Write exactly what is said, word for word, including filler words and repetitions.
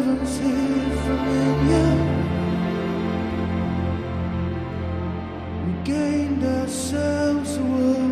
heavens here familiar. We gained ourselves a world.